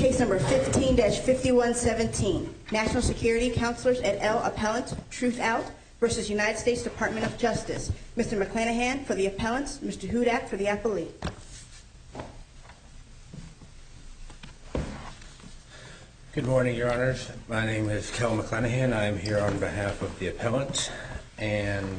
Case number 15-5117, National Security Counselors et al. Appellant, Truth Out versus United States Department of Justice. Mr. McClanahan for the appellants, Mr. Hudak for the appellee. Good morning, Your Honors. My name is Kel McClanahan. I am here on behalf of the appellant, and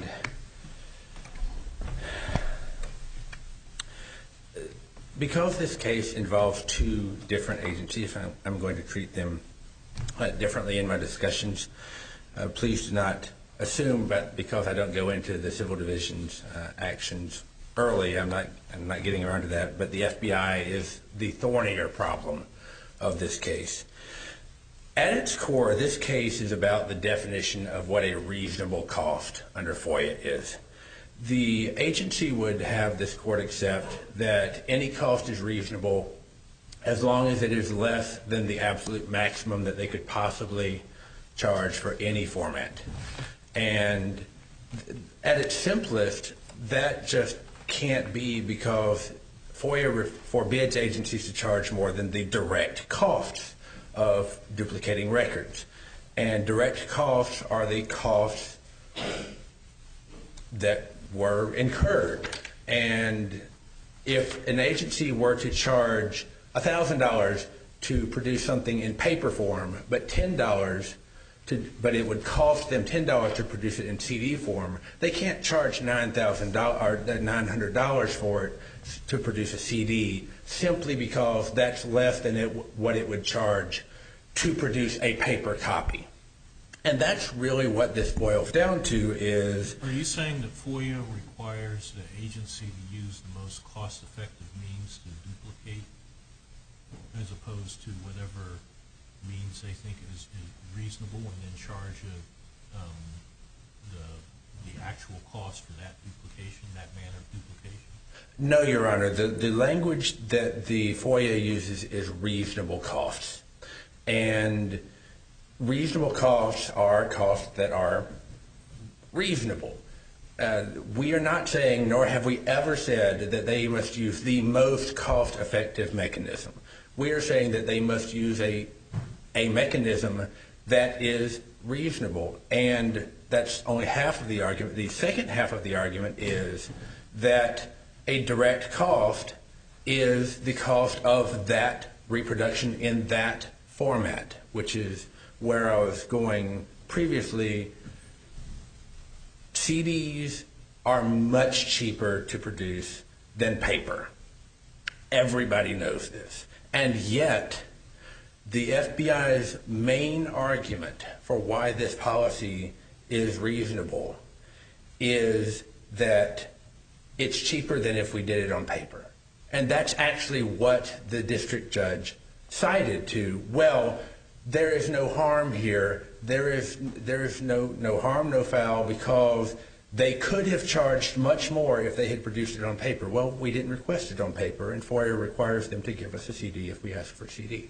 because this case involves two different agencies, I'm going to treat them differently in my discussions. Please do not assume, but because I don't go into the civil division's actions early, I'm not getting around to that, but the FBI is the thornier problem of this case. At its core, this case is about the definition of what a reasonable cost under FOIA is. The agency would have this court accept that any cost is reasonable as long as it is less than the absolute maximum that they could possibly charge for any format. And at its simplest, that just can't be, because FOIA forbids agencies to charge more than the direct costs of duplicating records. And direct costs are the costs that were incurred. And if an agency were to charge $1,000 to produce something in paper form, but it would cost them $10 to produce it in CD form, they can't charge $900 for it to produce a CD simply because that's less than what it would charge to produce a paper copy. And that's really what this boils down to is... Are you saying that FOIA requires the agency to use the most cost-effective means to duplicate as opposed to whatever means they think is reasonable and then charge the actual cost for that duplication, that manner of duplication? No, Your Honor. The language that the FOIA uses is reasonable costs. And reasonable costs are costs that are reasonable. We are not saying, nor have we ever said, that they must use the most cost-effective mechanism. We are saying that they must use a mechanism that is reasonable. And that's only half of the argument. The second half of the argument is that a direct cost is the cost of that reproduction in that format, which is where I was going previously. CDs are much cheaper to produce than paper. Everybody knows this. And yet, the FBI's main argument for why this policy is reasonable is that it's cheaper than if we did it on paper. And that's actually what the district judge cited to. Well, there is no harm here. There is no harm, no foul, because they could have charged much more if they had produced it on paper. Well, we didn't request it on paper, and FOIA requires them to give us a CD if we ask for a CD.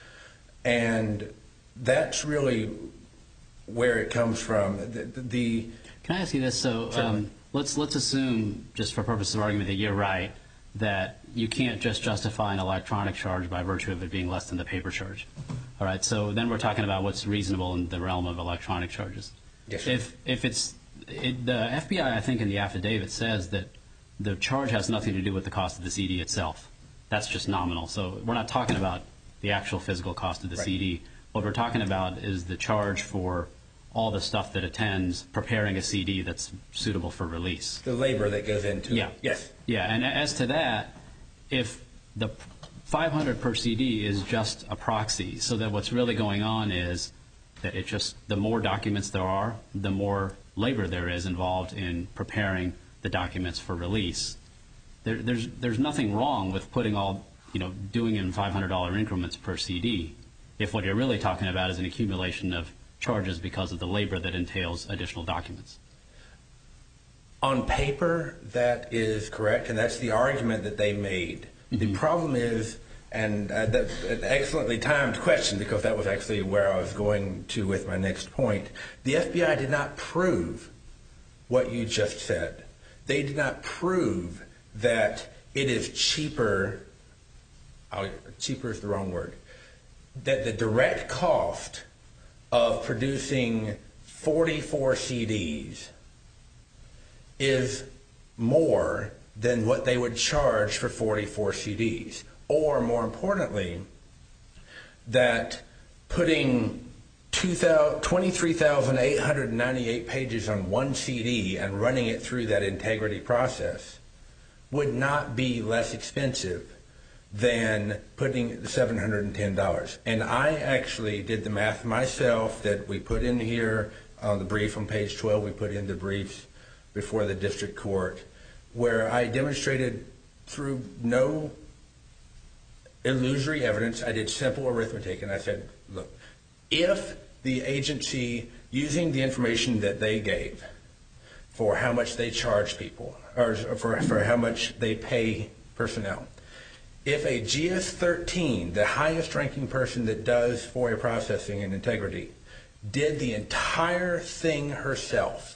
And that's really where it comes from. Can I ask you this? So let's assume, just for purposes of argument, that you're right, that you can't just justify an electronic charge by virtue of it being less than the paper charge. All right, so then we're talking about what's reasonable in the realm of electronic charges. Yes, If the FBI, I think in the affidavit, says that the charge has nothing to do with the cost of the CD itself. That's just nominal. So we're not talking about the actual physical cost of the CD. What we're talking about is the charge for all the stuff that attends preparing a CD that's suitable for release. The labor that goes into it. Yes. Yeah, and as to that, if the $500 per CD is just a proxy, so that what's really going on is that it just, the more documents there are, the more labor there is involved in preparing the documents for release. There's nothing wrong with putting all, doing in $500 increments per CD, if what you're really talking about is an accumulation of charges because of the labor that entails additional documents. On paper, that is correct, and that's the argument that they made. Mm-hmm. The problem is, and that's an excellently timed question, because that was actually where I was going to with my next point. The FBI did not prove what you just said. They did not prove that it is cheaper. Cheaper is the wrong word. that the direct cost of producing 44 CDs is more than what they would charge for 44 CDs. Or, more importantly, that putting 23,898 pages on one CD and running it through that integrity process would not be less expensive than putting the $710. And I actually did the math myself that we put in here on the brief on page 12. We put in the briefs before the district court, where I demonstrated through no illusory evidence. I did simple arithmetic, and I said, look, if the agency, using the information that they gave for how much they charge people, or for how much they pay personnel, if a GS-13, the highest ranking person that does FOIA processing and integrity, did the entire thing herself,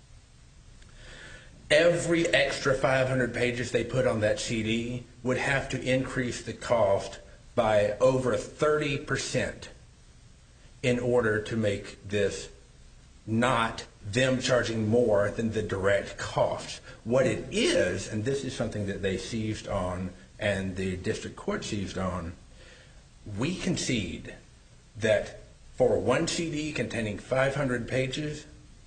every extra 500 pages they put on that CD would have to increase the cost by over 30% in order to make this not them charging more than the direct cost. What it is, and this is something that they seized on and the district court seized on, we concede that for one CD containing 500 pages,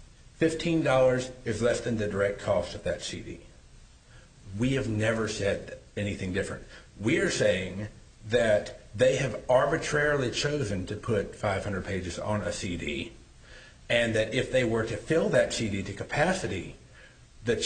$15 is less than the direct cost of that CD. We have never said anything different. We are saying that they have arbitrarily chosen to put 500 pages on a CD, and that if they were to fill that CD to capacity, the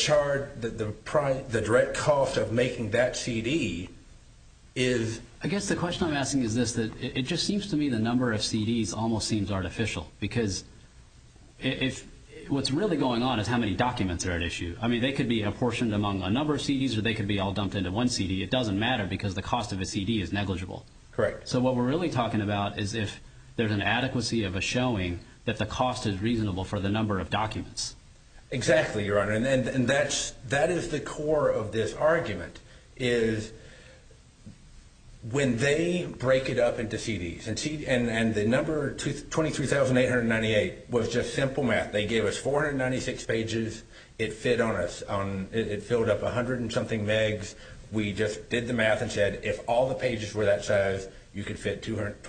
direct cost of making that CD is... I guess the question I'm asking is this, that it just seems to me the number of CDs almost seems artificial, because if what's really going on is how many documents are at issue. I mean, they could be apportioned among a number of CDs, or they could be all dumped into one CD. It doesn't matter, because the cost of a CD is negligible. Correct. So what we're really talking about is if there's an adequacy of a showing that the cost is reasonable for the number of documents. Exactly, Your Honor, and that is the core of this argument, is when they break it up into CDs, and the number 23,898 was just simple math. They gave us 496 pages. It fit on us. It filled up 100 and something megs. We just did the math and said if all the pages were that size, you could fit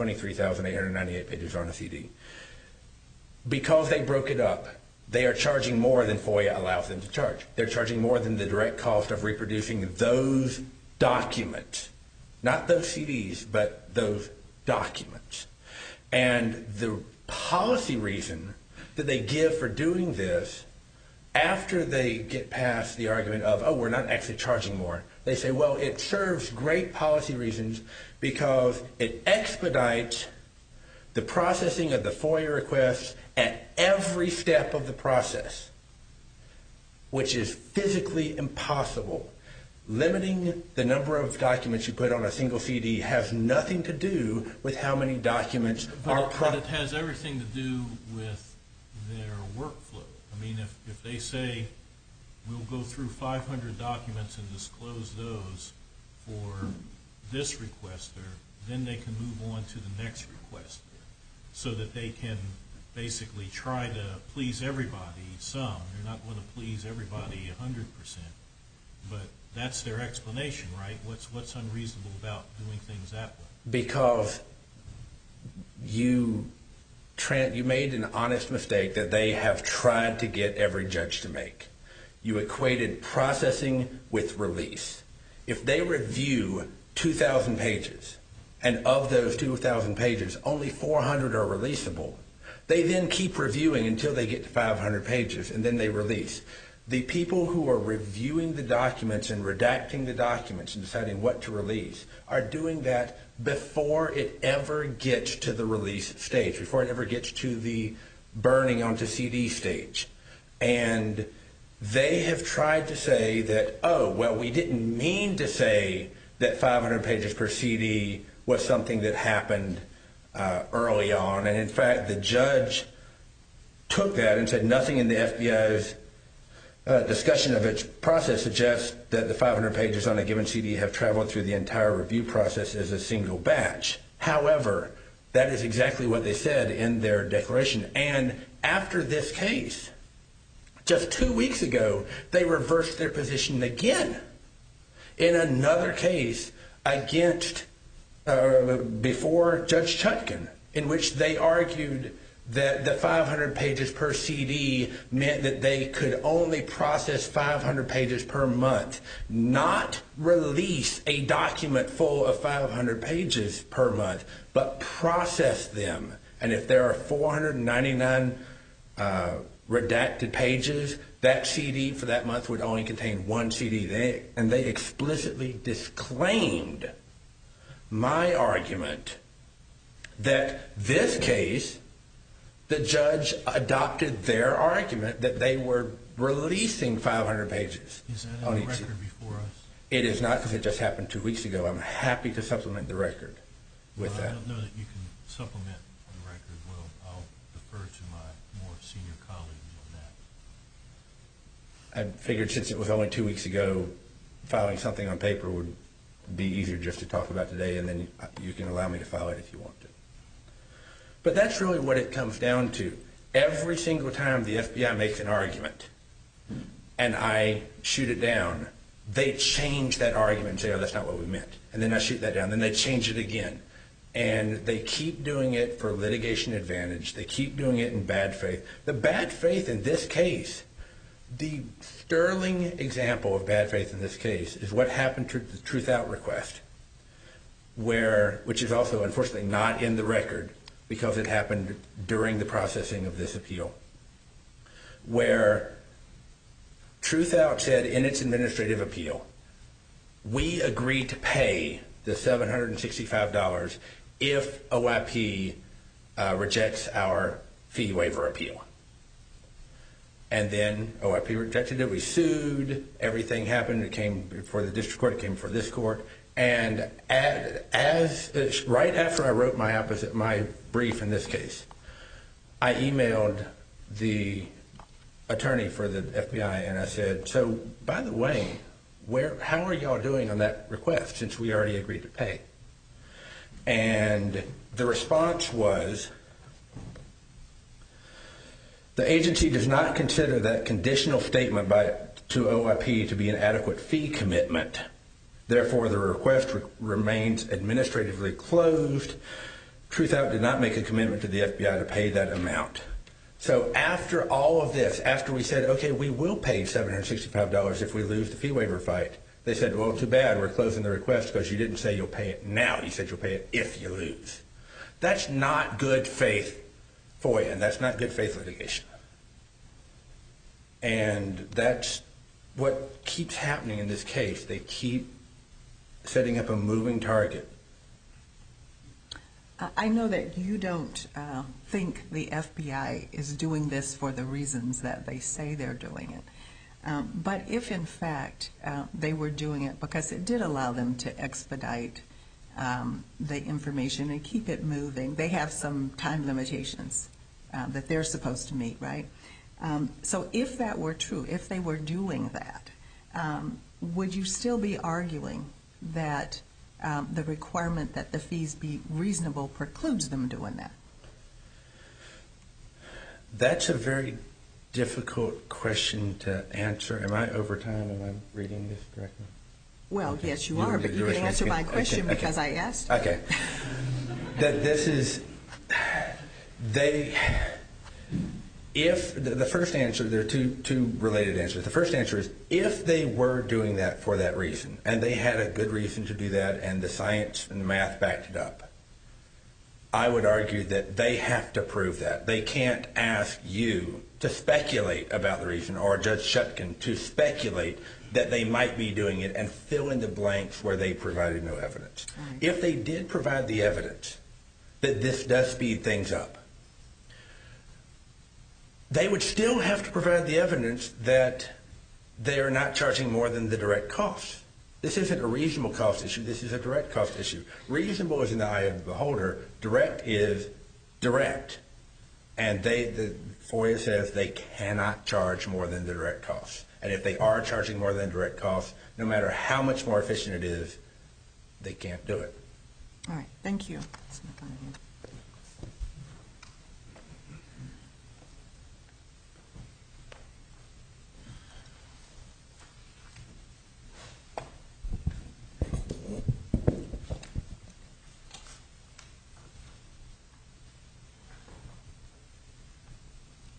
23,898 pages on a CD. Because they broke it up, they are charging more than FOIA allows them to charge. They're charging more than the direct cost of reproducing those documents. Not those CDs, but those documents. And the policy reason that they give for doing this, after they get past the argument of, oh, we're not actually charging more, they say, well, it serves great policy reasons because it expedites the processing of the FOIA requests at every step of the process, which is physically impossible. Limiting the number of documents you put on a single CD has nothing to do with how many documents are... But it has everything to do with their workflow. I mean, if they say, we'll go through 500 documents and disclose those for this requester, then they can move on to the next requester so that they can basically try to please everybody some. They're not going to please everybody 100%. But that's their explanation, right? What's unreasonable about doing things that way? Because you made an honest mistake that they have tried to get every judge to make. You equated processing with release. If they review 2,000 pages, and of those 2,000 pages, only 400 are releasable, they then keep reviewing until they get to 500 pages, and then they release. The people who are reviewing the documents and redacting the documents and deciding what to release are doing that before it ever gets to the release stage, before it ever gets to the burning onto CD stage. And they have tried to say that, oh, well, we didn't mean to say that 500 pages per CD was something that happened early on. And in fact, the judge took that and said nothing in the FBI's discussion of its process suggests that the 500 pages on a given CD have traveled through the entire review process as a single batch. However, That is exactly what they said in their declaration. And after this case, just 2 weeks ago, they reversed their position again in another case against, before Judge Chutkan, in which they argued that the 500 pages per CD meant that they could only process 500 pages per month, not release a document full of 500 pages per month, but process them. And if there are 499 redacted pages, that CD for that month would only contain one CD. And they explicitly disclaimed my argument that this case, the judge adopted their argument that they were releasing 500 pages. Is that in the record before us? It is not, because it just happened 2 weeks ago. I'm happy to supplement the record with that. I don't know that you can supplement the record. Well, I'll defer to my more senior colleagues on that. I figured since it was only 2 weeks ago, filing something on paper would be easier just to talk about today, and then you can allow me to file it if you want to. But that's really what it comes down to. Every single time the FBI makes an argument and I shoot it down, they change that argument and say, oh, that's not what we meant. And then I shoot that down. Then they change it again. And they keep doing it for litigation advantage. They keep doing it in bad faith. The bad faith in this case, the sterling example of bad faith in this case is what happened to the Truth Out request, which is also unfortunately not in the record, because it happened during the processing of this appeal, where Truth Out said in its administrative appeal, we agree to pay the $765 if OIP rejects our fee waiver appeal. And then OIP rejected it. We sued. Everything happened. It came before the district court. It came before this court. And right after I wrote my brief in this case, I emailed the attorney for the FBI and I said, so by the way, how are y'all doing on that request since we already agreed to pay? And the response was, the agency does not consider that conditional statement to OIP to be an adequate fee commitment. Therefore, the request remains administratively closed. Truth Out did not make a commitment to the FBI to pay that amount. So after all of this, after we said, okay, we will pay $765 if we lose the fee waiver fight, they said, well, too bad, we're closing the request because you didn't say you'll pay it now. You said you'll pay it if you lose. That's not good faith FOIA, and that's not good faith litigation. And that's what keeps happening in this case. They keep setting up a moving target. I know that you don't think the FBI is doing this for the reasons that they say they're doing it. But if, in fact, they were doing it because it did allow them to expedite the information and keep it moving, they have some time limitations that they're supposed to meet, right? So if that were true, if they were doing that, would you still be arguing that the requirement that the fees be reasonable precludes them doing that? That's a very difficult question to answer. Am I over time? Am I reading this correctly? Well, okay. Yes, you are, but you can answer my question because I asked. Okay. That this is, if the first answer, there are two related answers. The first answer is if they were doing that for that reason, and they had a good reason to do that, and the science and the math backed it up, I would argue that they have to prove that. They can't ask you to speculate about the reason, or Judge Chutkan to speculate that they might be doing it and fill in the blanks where they provided no evidence. Right. If they did provide the evidence that this does speed things up, they would still have to provide the evidence that they are not charging more than the direct cost. This isn't a reasonable cost issue. This is a direct cost issue. Reasonable is in the eye of the beholder. Direct is direct. And the FOIA says they cannot charge more than the direct cost. And if they are charging more than direct cost, no matter how much more efficient it is, they can't do it. All right. Thank you.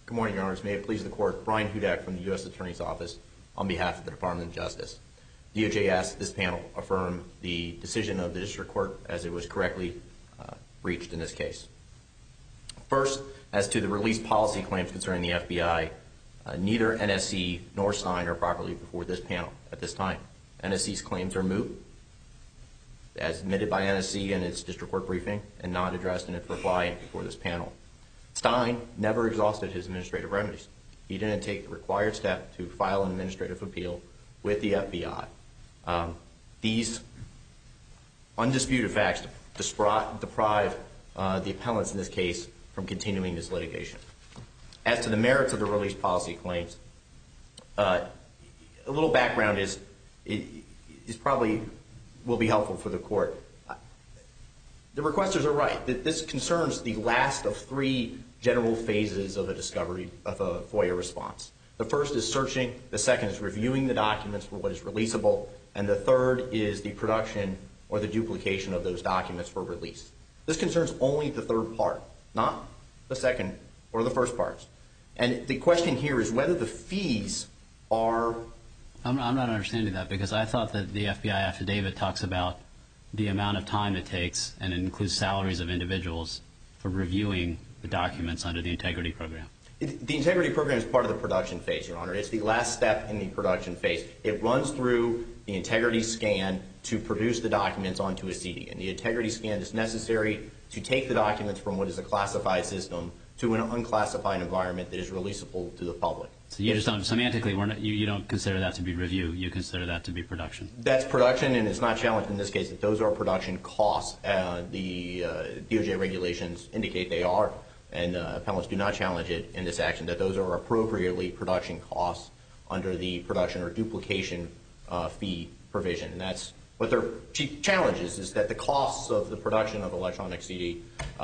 Good morning, Your Honors. May it please the Court. Brian Hudak from the U.S. Attorney's Office on behalf of the Department of Justice. DOJ asks this panel affirm the decision of the District Court as it was correctly reached in this case. First, as to the release policy claims concerning the FBI, neither NSC nor Stein are properly before this panel at this time. NSC's claims are moot, as admitted by NSC in its District Court briefing, and not addressed in its reply before this panel. Stein never exhausted his administrative remedies. He didn't take the required step to file an administrative appeal with the FBI. These undisputed facts deprive the appellants in this case from continuing this litigation. As to the merits of the release policy claims, a little background is probably will be helpful for the Court. The requesters are right. This concerns the last of three general phases of a discovery of a FOIA response. The first is searching, the second is reviewing the documents for what is releasable, and the third is the production or the duplication of those documents for release. This concerns only the third part, not the second or the first parts. And the question here is whether the fees are... I'm not understanding that, because I thought that the FBI affidavit talks about the amount of time it takes, and it includes salaries of individuals for reviewing the documents under the integrity program. The integrity program is part of the production phase, Your Honor. It's the last step in the production phase. It runs through the integrity scan to produce the documents onto a CD. And the integrity scan is necessary to take the documents from what is a classified system to an unclassified environment that is releasable to the public. So you just don't, semantically, you don't consider that to be review. You consider that to be production. That's production, and it's not challenged in this case that those are production costs. The DOJ regulations indicate they are, and appellants do not challenge it in this action, that those are appropriately production costs under the production or duplication fee provision. And that's what their chief challenge is that the costs of the production of electronic CD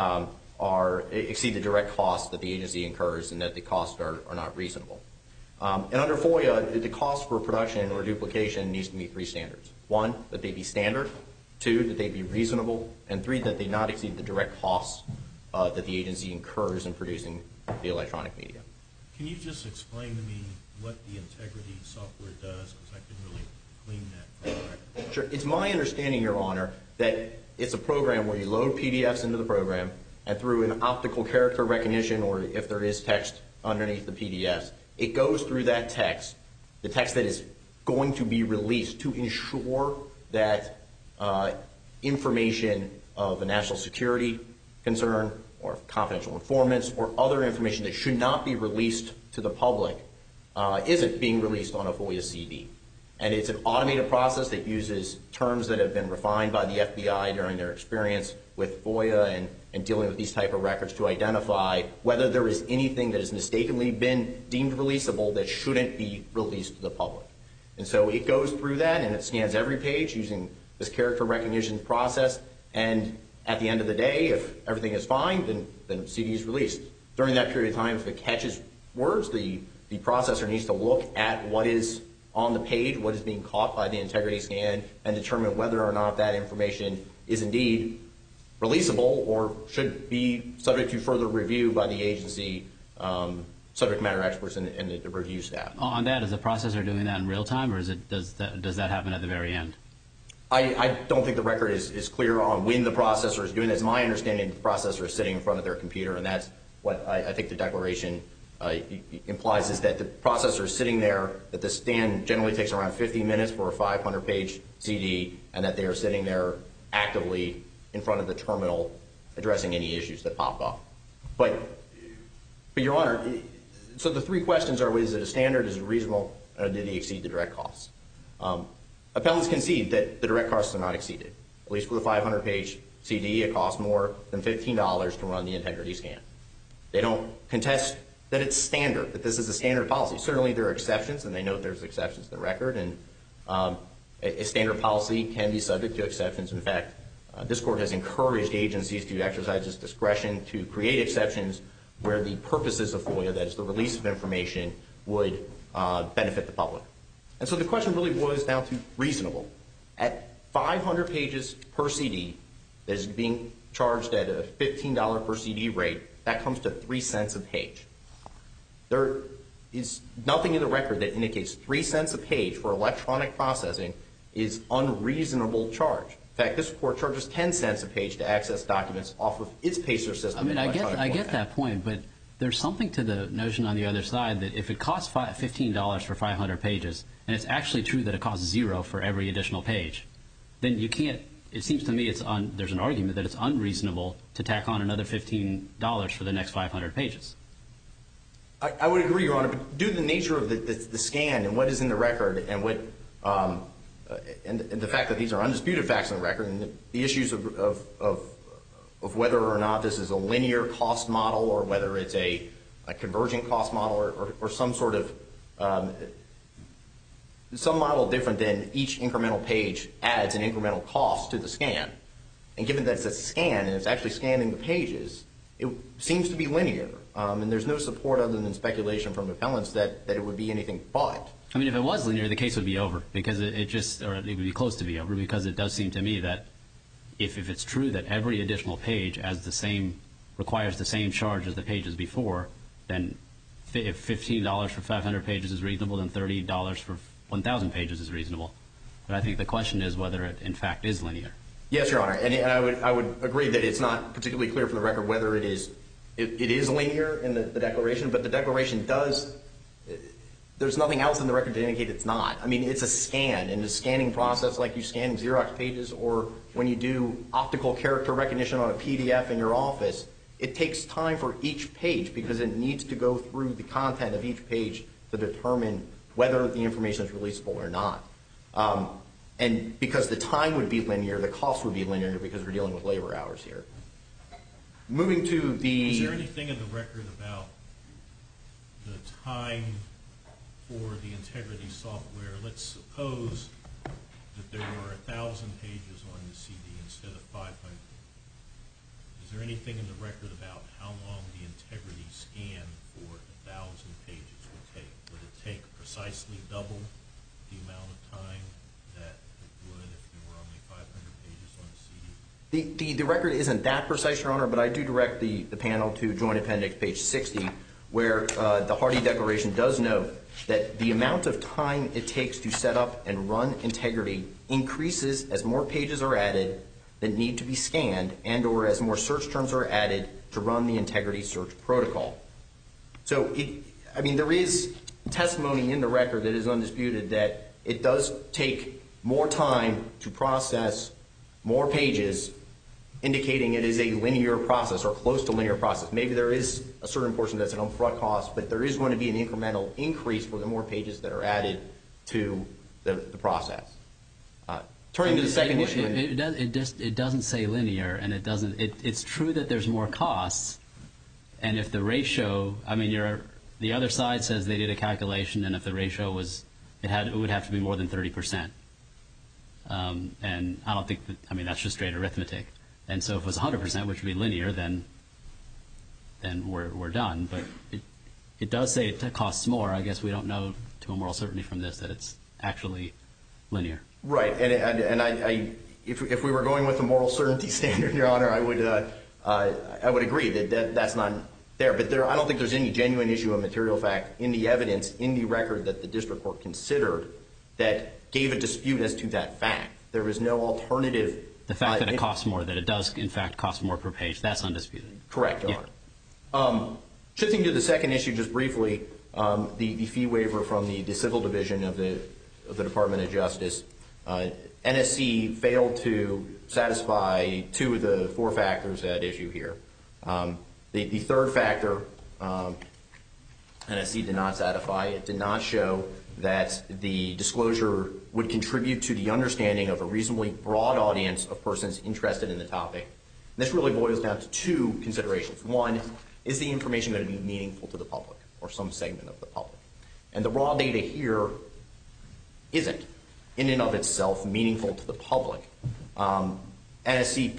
exceed the direct costs that the agency incurs, and that the costs are not reasonable. And under FOIA, the cost for production or duplication needs to meet three standards. One, that they be standard. Two, that they be reasonable. And three, that they not exceed the direct costs that the agency incurs in producing the electronic media. Can you just explain to me what the integrity software does? Because I couldn't really clean that from the record. Sure. It's my understanding, Your Honor, that it's a program where you load PDFs into the program, and through an optical character recognition, or if there is text underneath the PDFs, it goes through that text, the text that is going to be released, to ensure that information of a national security concern or confidential informants or other information that should not be released to the public isn't being released on a FOIA CD. And it's an automated process that uses terms that have been refined by the FBI during their experience with FOIA and dealing with these type of records to identify whether there is anything that has mistakenly been deemed releasable that shouldn't be released to the public. And so it goes through that, and it scans every page using this character recognition process, and at the end of the day, if everything is fine, then the CD is released. During that period of time, if it catches words, the processor needs to look at what is on the page, what is being caught by the integrity scan, and determine whether or not that information is indeed releasable or should be subject to further review by the agency, subject matter experts and the review staff. On that, is the processor doing that in real time, or does that happen at the very end? I don't think the record is clear on when the processor is doing this. My understanding, the processor is sitting in front of their computer, and that's what I think the declaration implies, is that the processor is sitting there, that the scan generally takes around 50 minutes for a 500-page CD, and that they are sitting there actively in front of the terminal addressing any issues that pop up. But Your Honor, so the three questions are, is it a standard, is it reasonable, or did he exceed the direct costs? Appellants concede that the direct costs are not exceeded. At least with a 500-page CD, it costs more than $15 to run the integrity scan. They don't contest that it's standard, that this is a standard policy. Certainly there are exceptions, and they note there's exceptions to the record, and a standard policy can be subject to exceptions. In fact, this Court has encouraged agencies to exercise its discretion to create exceptions where the purposes of FOIA, that is the release of information, would benefit the public. And so the question really boils down to reasonable. At 500 pages per CD that is being charged at a $15 per CD rate, that comes to 3 cents a page. There is nothing in the record that indicates 3 cents a page for electronic processing is unreasonable charge. In fact, this court charges 10 cents a page to access documents off of its PACER system. I mean, I get that point, but there's something to the notion on the other side that if it costs $15 for 500 pages, and it's actually true that it costs $0 for every additional page, then you can't. It seems to me there's an argument that it's unreasonable to tack on another $15 for the next 500 pages. I would agree, Your Honor, but due to the nature of the scan and what is in the record and what and the fact that these are undisputed facts in the record and the issues of whether or not this is a linear cost model or whether it's a convergent cost model or some sort of some model different than each incremental page adds an incremental cost to the scan. And given that it's a scan and it's actually scanning the pages, it seems to be linear. And there's no support other than speculation from appellants that it would be anything but. I mean, if it was linear, the case would be over because or it would be close to be over because it does seem to me that if it's true that every additional page requires the same charge as the pages before, then if $15 for 500 pages is reasonable, then $30 for 1,000 pages is reasonable. But I think the question is whether it in fact is linear. Yes, Your Honor, and I would agree that it's not particularly clear from the record whether it is linear in the declaration, but the declaration does. There's nothing else in the record to indicate it's not. I mean, it's a scan, and the scanning process, like you scan Xerox pages or when you do optical character recognition on a PDF in your office, it takes time for each page because it needs to go through the content of each page to determine whether the information is releasable or not. And because the time would be linear, the cost would be linear because we're dealing with labor hours here. Moving to the... Is there anything in the record about the time for the integrity software? Let's suppose that there were 1,000 pages on the CD instead of 500. Is there anything in the record about how long the integrity scan for 1,000 pages would take? Would it take precisely double the amount of time that it would if there were only 500 pages on the CD? The record isn't that precise, Your Honor, but I do direct the panel to Joint Appendix page 60, where the Hardy Declaration does note that the amount of time it takes to set up and run integrity increases as more pages are added that need to be scanned and or as more search terms are added to run the integrity search protocol. So, there is testimony in the record that is undisputed that it does take more time to process more pages, indicating it is a linear process or close to linear process. Maybe there is a certain portion that's an upfront cost, but there is going to be an incremental increase for the more pages that are added to the process. Turning to the second issue. It doesn't say linear, and it doesn't. It's true that there's more costs, and if the ratio, the other side says they did a calculation, and if the ratio was, it would have to be more than 30%. And I don't think that's just straight arithmetic. And so if it was 100%, which would be linear, then we're done. But it does say it costs more. I guess we don't know to a moral certainty from this that it's actually linear. Right, and if we were going with the moral certainty standard, Your Honor, I would agree that that's not there. But I don't think there's any genuine issue of material fact in the evidence in the record that the district court considered that gave a dispute as to that fact. There was no alternative. The fact that it costs more, that it does in fact cost more per page, that's undisputed. Correct, Your Honor. Shifting to the second issue just briefly, the fee waiver from the civil division of the Department of Justice. NSC failed to satisfy 2 of the 4 factors at issue here. The third factor, NSC did not satisfy. It did not show that the disclosure would contribute to the understanding of a reasonably broad audience of persons interested in the topic. And this really boils down to 2 considerations. One, is the information going to be meaningful to the public or some segment of the public? And the raw data here isn't, in and of itself, meaningful to the public. NSC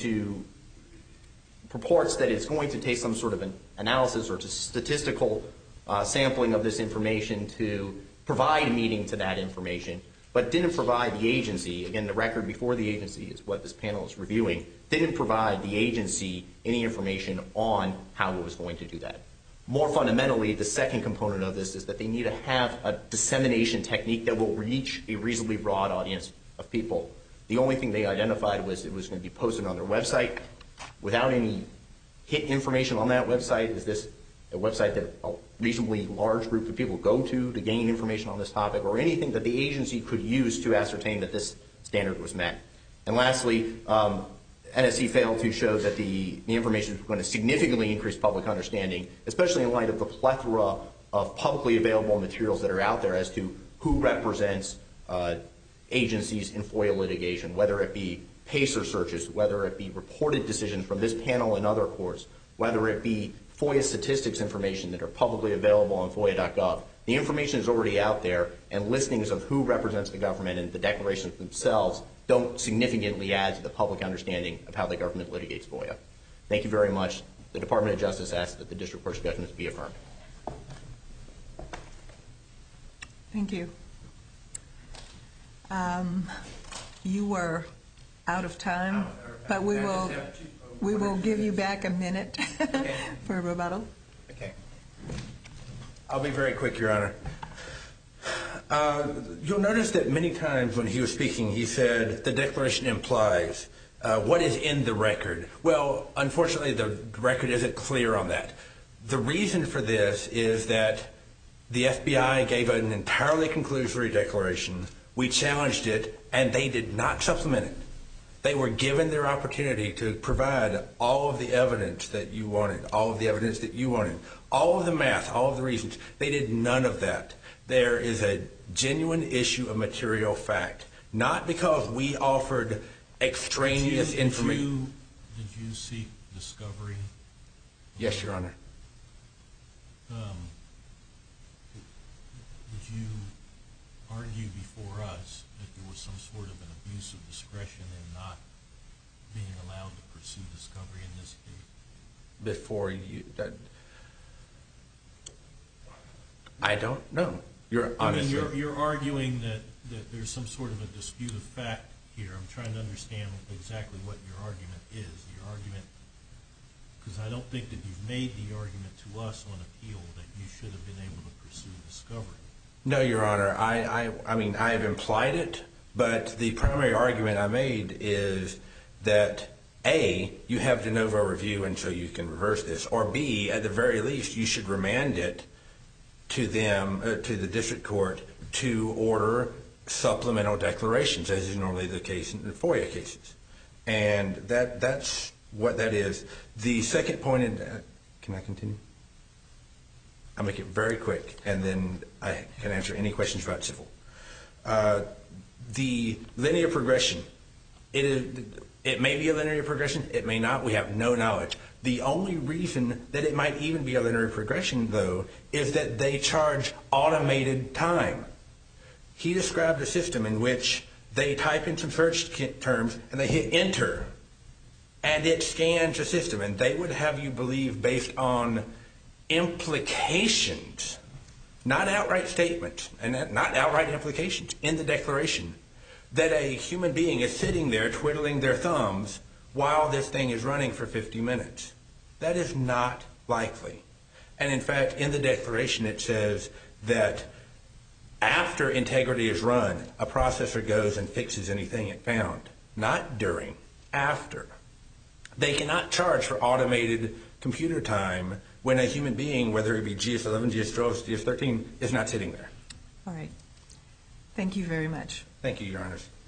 purports that it's going to take some sort of an analysis or statistical sampling of this information to provide meaning to that information, but didn't provide the agency, again, the record before the agency is what this panel is reviewing, didn't provide the agency any information on how it was going to do that. More fundamentally, the second component of this is that they need to have a dissemination technique that will reach a reasonably broad audience of people. The only thing they identified was it was going to be posted on their website. Without any hit information on that website, is this a website that a reasonably large group of people go to gain information on this topic, or anything that the agency could use to ascertain that this standard was met? And lastly, NSC failed to show that the information was going to significantly increase public understanding, especially in light of the plethora of publicly available materials that are out there as to who represents agencies in FOIA litigation, whether it be PACER searches, whether it be reported decisions from this panel and other courts, whether it be FOIA statistics information that are publicly available on FOIA.gov. The information is already out there, and listings of who represents the government and the declarations themselves don't significantly add to the public understanding of how the government litigates FOIA. Thank you very much. The Department of Justice asks that the district court's judgments be affirmed. Thank you. You were out of time, but we will give you back a minute for a rebuttal. Okay. I'll be very quick, Your Honor. You'll notice that many times when he was speaking, he said the declaration implies what is in the record. Well, unfortunately, the record isn't clear on that. The reason for this is that the FBI gave an entirely conclusory declaration. We challenged it, and they did not supplement it. They were given their opportunity to provide all of the evidence that you wanted, all of the evidence that you wanted, all of the math, all of the reasons. They did none of that. There is a genuine issue of material fact, not because we offered extraneous information. Did you seek discovery? Yes, Your Honor. Did you argue before us that there was some sort of an abuse of discretion in not being allowed to pursue discovery in this case? Before you... I don't know. You're arguing that there's some sort of a dispute of fact here. I'm trying to understand exactly what your argument is. Your argument, because I don't think that you've made the argument to us on appeal that you should have been able to pursue discovery. No, Your Honor. I mean, I have implied it, but the primary argument I made is that A, you have de novo review and so you can reverse this, or B, at the very least, you should remand it to them, to the district court, to order supplemental declarations, as is normally the case in the FOIA cases. And that's what that is. The second point, can I continue? I'll make it very quick, and then I can answer any questions about civil. The linear progression, it may be a linear progression, it may not, we have no knowledge. The only reason that it might even be a linear progression, though, is that they charge automated time. He described a system in which they type in some search terms and they hit enter, and it scans a system, and they would have you believe, based on implications, not outright statements, and not outright implications in the declaration, that a human being is sitting there twiddling their thumbs while this thing is running for 50 minutes. That is not likely. And in fact, in the declaration it says that after integrity is run, a processor goes and fixes anything it found. Not during, after. They cannot charge for automated computer time when a human being, whether it be GS11, GS12, GS13, is not sitting there. All right. Thank you very much. Thank you, Your Honors.